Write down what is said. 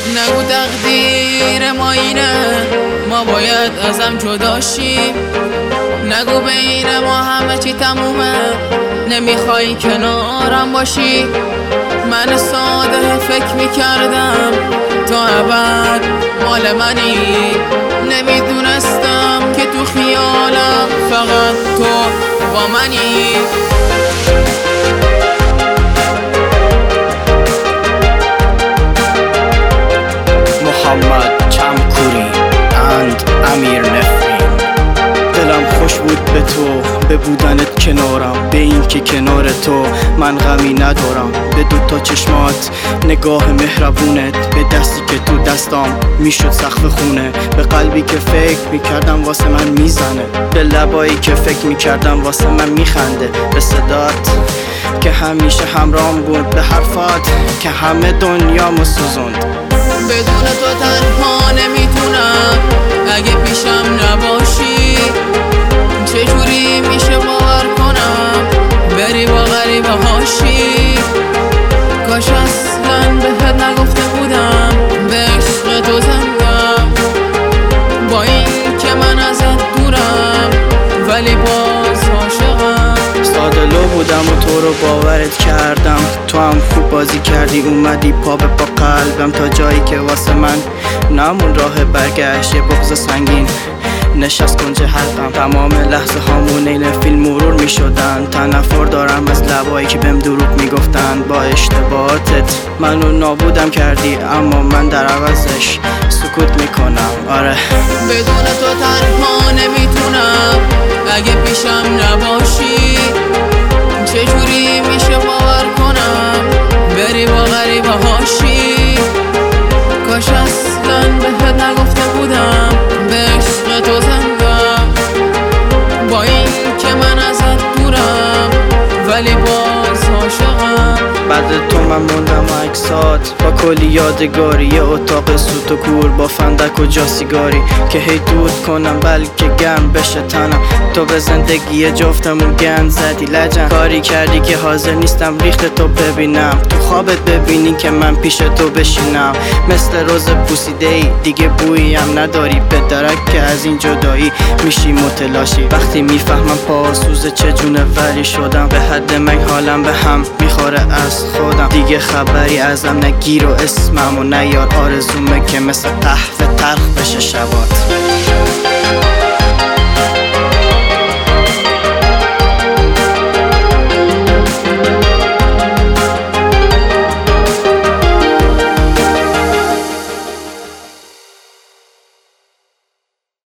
نگو تقدیر ما اینه، ما باید ازم جدا شیم. نگو بین ما همه چی تمومه، نمیخوای کنارم باشی. من ساده فکر میکردم تو ابد مال منی، نمیدونستم که تو خیالم فقط تو با منی. محمد چمکوری اند امیر نفرین. دلم خوش بود به تو، به بودنت کنارم، به این که کنار تو من غمی ندارم. به دوتا چشمات نگاه مهربونت، به دستی که تو دستام میشد سقف خونه، به قلبی که فکر میکردم واسه من میزنه، به لبایی که فکر میکردم واسه من میخنده، به صدات که همیشه همراهم بود، به حرفات که همه دنیامو سوزوند. بدون تو تنها نمیتونم اگه پیشم نباشی. چجوری میشه باور کنم بری با غریبه هاشی؟ کاش اصلا بهت نگفته بودم به عشق تو زندم، با این که من ازت دورم ولی باز عاشقم. ساده لو بودم و تو رو باورت کردم، تو هم خوب بازی کردی، اومدی پا به پا قلبم تا جایی که واسه من نمون راه برگشت. یه بغض سنگین نشست کنج حلقم، تمام لحظه هامون این فیلم مرور می شدن. تنفر دارم از لبایی که بهم دروغ می گفتن، با اشتباهاتت منو نابودم کردی، اما من در عوضش سکوت می کنم. آره بدون تو تنها نمیتونم اگه پیشم نباشی. چجوری میشه باور کنم بری با غریبه هاشی؟ کاش اصلا بهت نگفته بودم به عشق تو زندم، با این که من ازت دورم ولی باز عاشقم. بعد تو من موندم و عکسات با کلی یادگاری، یه اتاق سوت و کور با فندک و جا سیگاری که هی دود کنم بلکه گرم بشه تنم. تو به زندگی جفتمون گند زدی لجن، کاری کردی که حاضر نیستم ریخت تو ببینم، تو خوابت ببینی که من پیش تو بشینم. مثل روز پوسیده ای دیگه بویی هم نداری، به درک که از این جدایی میشی متلاشی. وقتی میفهمم پاسوز چجونه ولی شدم، به حد من حالم به هم میخوره از خودم. دیگه خبری ازم نگیر و اسمم و نیار، آرزومه که مثل قهوه تلخ بشه شبات.